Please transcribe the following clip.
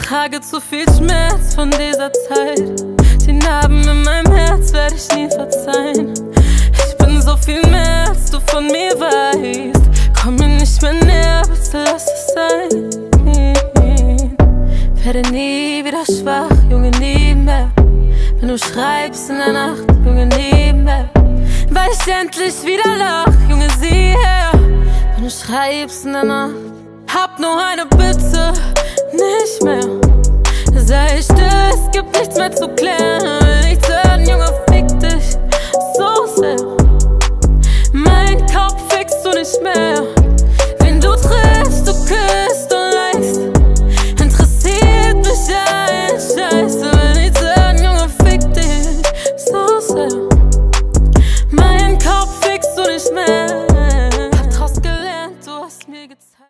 trage zu viel Schmerz von dieser Zeit. Die Narben in meinem Herz werde ich nie verzeihen. Ich bin so viel mehr, als du von mir weißt. Komm mir nicht mehr näher, bitte lass es sein. Werde nie wieder schwach, Junge, nie mehr. Wenn du schreibst in der Nacht, Junge, nie mehr. Weil ich endlich wieder lach, Junge, sieh her. Wenn du schreibst in der Nacht, hab nur eine Bitte, nicht mehr. Sei still, es gibt nichts mehr zu klären.